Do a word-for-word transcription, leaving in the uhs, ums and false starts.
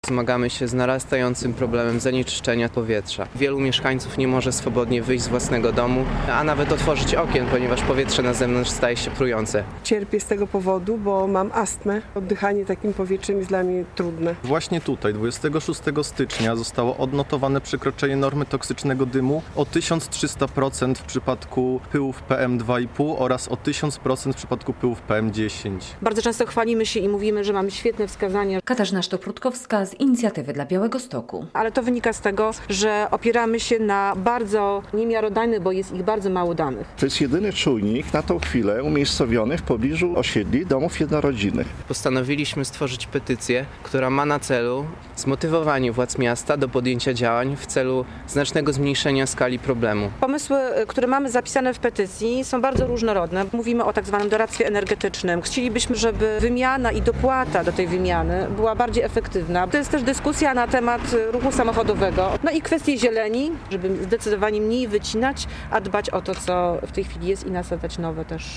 Zmagamy się z narastającym problemem zanieczyszczenia powietrza. Wielu mieszkańców nie może swobodnie wyjść z własnego domu, a nawet otworzyć okien, ponieważ powietrze na zewnątrz staje się prujące. Cierpię z tego powodu, bo mam astmę. Oddychanie takim powietrzem jest dla mnie trudne. Właśnie tutaj, dwudziestego szóstego stycznia, zostało odnotowane przekroczenie normy toksycznego dymu o tysiąc trzysta procent w przypadku pyłów P M dwa i pół oraz o tysiąc procent w przypadku pyłów P M dziesięć. Bardzo często chwalimy się i mówimy, że mamy świetne wskazania. Katarzyna Sztop-Rutkowska z Inicjatywy dla Białegostoku. Ale to wynika z tego, że opieramy się na bardzo niemiarodajnych, bo jest ich bardzo mało danych. To jest jedyny czujnik na tą chwilę umiejscowiony w pobliżu osiedli domów jednorodzinnych. Postanowiliśmy stworzyć petycję, która ma na celu zmotywowanie władz miasta do podjęcia działań w celu znacznego zmniejszenia skali problemu. Pomysły, które mamy zapisane w petycji, są bardzo różnorodne. Mówimy o tak zwanym doradztwie energetycznym. Chcielibyśmy, żeby wymiana i dopłata do tej wymiany była bardziej efektywna. To jest też dyskusja na temat ruchu samochodowego. No i kwestie zieleni, żeby zdecydowanie mniej wycinać, a dbać o to, co w tej chwili jest i nasadzać nowe też.